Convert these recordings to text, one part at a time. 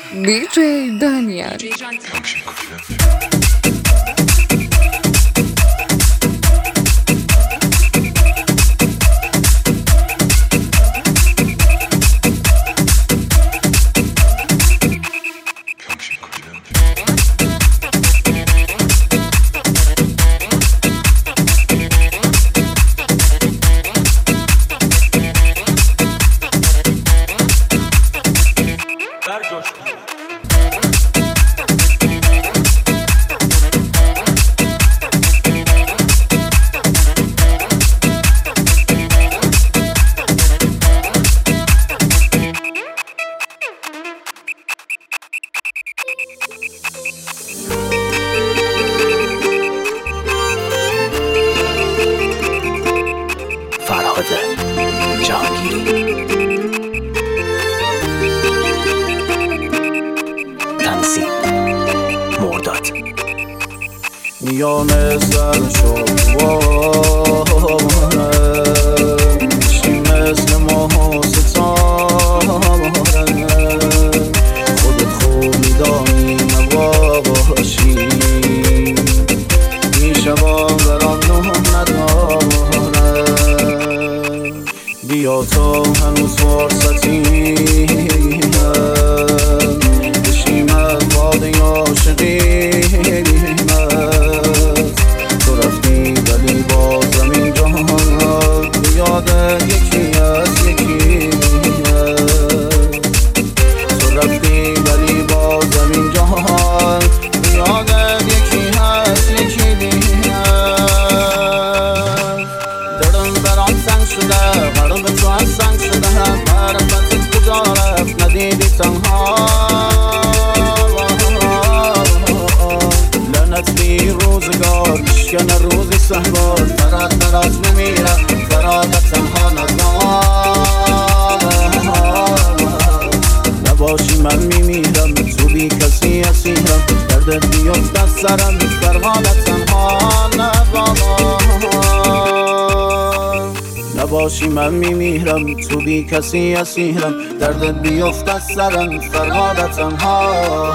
DJ Daniel. میام سر شد میشی مثل ماه ستاره خودت خوب میدانی نباشی میشوام برام نه نداره بیا تو هنوز فرصتی بشیم از باده عاشقی یکی از یکی تو رفتی ولی با زمین جهان یادم یکی هست یکی دیگه دلم برات سنگ شده قلب تو از سنگ شده معرفتت کجا رفت ندیدی تنها لعنت بی روزگار مشکن روزی سهبار فرات نمیره فرات تنها نباشی من میمیرم تو بی کسی اسیرم دردت بیفت از سرم فرات تنها نباشی من میمیرم تو بی کسی اسیرم دردت بیفت از سرم فرات تنها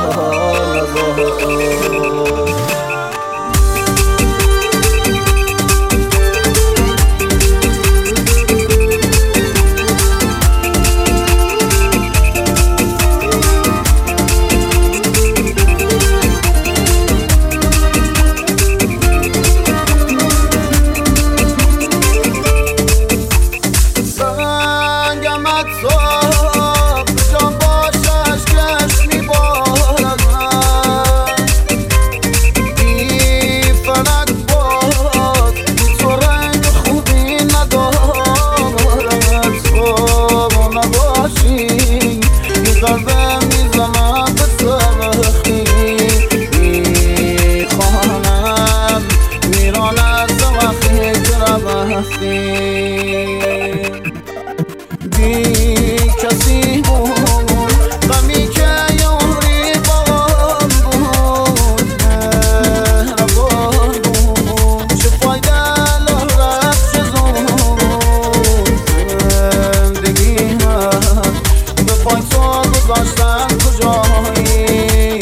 بی کسی بود غمی که یاری بام بود مهربان بود چه فایده لحظت چه زود زندگی من به پای تو گذاشتم کجایی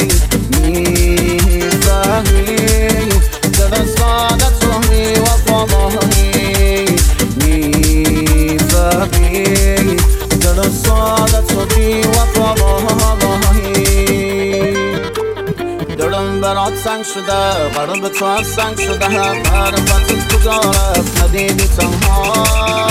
میفهمی دل سادت تو میوفا ماهی دل سادت تو بیوفا ماهی دلم برات سنگ شده قلب تو از سنگ شده معرفتت کجا رفت ندیدی تنها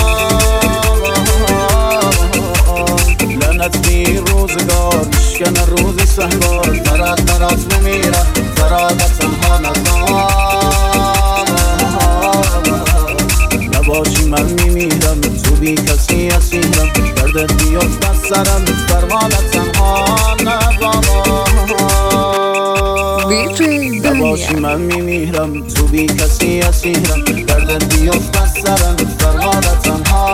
لعنت بی روزگار مشکن روزی سهبار فرات نمیره فرات تنها نباشی من میمیرم تو بی کسی اسیرم دردت بیفت از سرم فرات تنها نباشی من میمیرم تو بی کسی اسیرم دردت بیفت از سرم فرات تنها